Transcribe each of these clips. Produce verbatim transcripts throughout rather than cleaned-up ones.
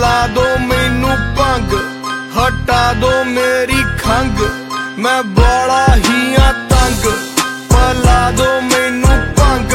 पला दो मैनू भंग, हटा दो मेरी खंग, मैं बड़ा ही आ तंग, पला दो मैनू भंग।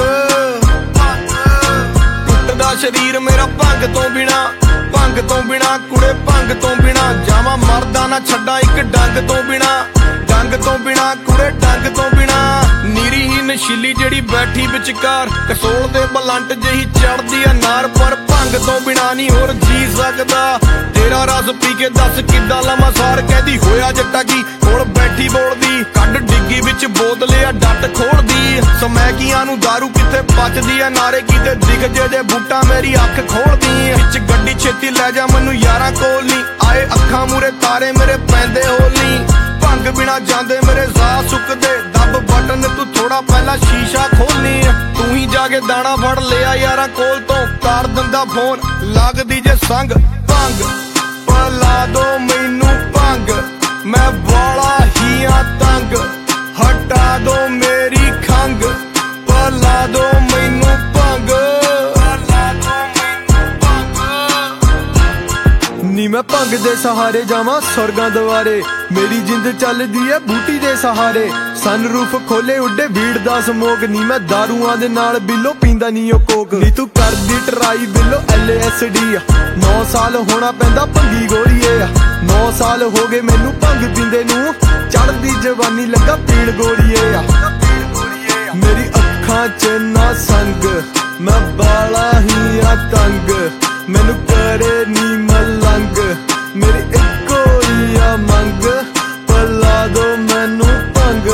टुटदा शरीर मेरा भंग तो बिना, भंग तो बिना कुड़े भंग तो बिना, जावा मरदा ना छड्डा एक डंग तो बिना, डंग तो बिना कुड़े डंग तो बिना। नीरी ही नशीली जेड़ी बैठी विचकार, कसोल दे बलंट जही चढ़दी आ नार, पर भंग तो बिना नहीं होर जी सकदा। तेरा रस पी के दस किद्दां लवां सार, कहदी होया जट्टा की कोल बैठी बोलदी, कड डिग्गी विच बोतले आ डट खोलदी। समैकियां नू दारू किथे बचदी आ, नारे कीते दिख जे जे बूटा मेरी अख खोलदी। विच गड्डी छेती लै जा मैनू यारां कोल नी, आए अखां मूरे तारे मेरे पैंदे होली। भंग बिना जांदे मेरे साह सुकदे, दब बटन तू थोड़ा पहला शीशा खोलनी। तू ही जाके दाना फड़ लिया यारां कोल तो, कर दिंदा फोन लगदी जे संग। भंग पला दो मैनू भंग, मैं बड़ा ही आ तंग, हटा दो मेरी खंग, पला दो मैनू भंग, पला दो मैनू भंग। नी मैं भंग दे सहारे जावां स्वर्गां दवारे, मेरी जिंद चलदी है बूटी दे सहारे। सनरूफ खोले उड्डे भीड़ दा समोक, नी मैं दारूआं दे नाल बिलो पींदा नी ओ कोक। नी तू करदी ट्राई बिलो एल एस डी आ, नौ साल होना पैंदा भंगी गोलीए आ। नौ साल हो गए मैनू भंग पींदे नू, चढ़दी जवानी लगा पीड़ गोलीए आ। मेरी अखां च ना संग, मैं बाला ही आ तंग, मैनू करे नी मलंग, मेरी इक्को ही आ मंग, पला दो मैनू भंग।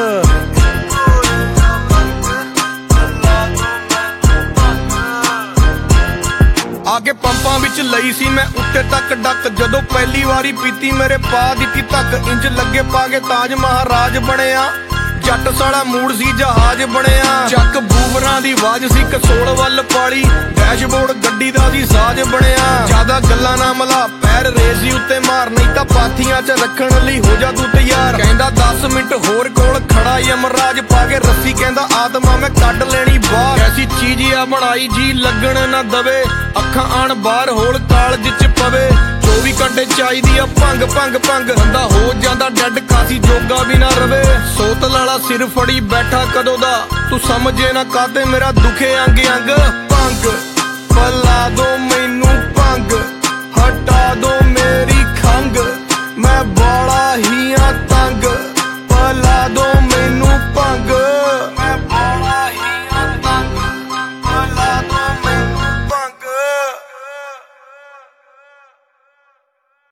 आगे पंपां विच लई सी मैं उत्ते तक डक, जदों पहली वारी पीती मेरे पा दित्ती तक। इंज लगे पाके ताज महाराज बनिया, जट साड़ा मूड सी जहाज बनिया। चक बूबरां दी आवाज सी कसोल वल पाली, डैशबोर्ड गड्डी दा सी साज बनिया। ज्यादा गल्लां ना मला पैर रेसी उत्ते मार, नहीं तां पाथियां च रखण लई हो जा तू तैयार। कहंदा दस मिंट होर कोल खड़ा यमराज, पाके रस्सी कहंदा आत्मा मैं कड लेनी बाहर। कैसी चीज आ बनाई जी लगण ना दवे, अखां आण बाहर होल कालज च पवे। चौबी घंटे चाहिदी आ भंग भंग भंग, बंदा हो जांदा डैड कासी जोगा भी ना रवे। सोत लाला सिर फड़ी बैठा कदों दा, तू समझे ना काते मेरा दुखे अंग अंग। भंग पला दो मैनू भंग, हटा दो मेरी खंग, मैं बड़ा ही आ तंग, पला दो मैनू भंग।